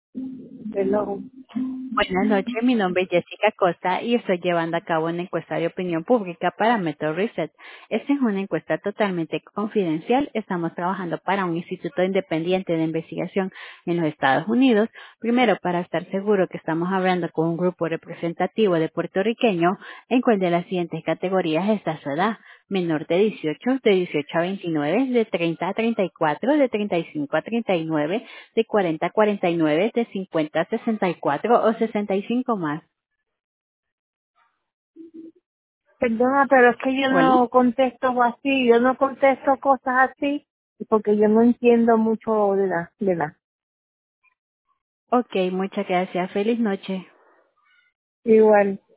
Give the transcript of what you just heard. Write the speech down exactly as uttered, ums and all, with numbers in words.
Hello. Buenas noches, mi nombre es Jessica Costa y estoy llevando a cabo una encuesta de opinión pública para Metro Research. Esta es una encuesta totalmente confidencial. Estamos trabajando para un instituto independiente de investigación en los Estados Unidos. Primero, para estar seguro que estamos hablando con un grupo representativo de puertorriqueños, en cual de las siguientes categorías está su edad: menor de dieciocho, de dieciocho a veintinueve, de treinta a treinta y cuatro, de treinta y cinco a treinta y nueve, de cuarenta a cuarenta y nueve, de cincuenta a sesenta y cuatro o sesenta y cinco más. Perdona, pero es que yo Bueno, no contesto así, yo no contesto cosas así porque yo no entiendo mucho de la, de la. ok, muchas gracias. Feliz noche. Igual.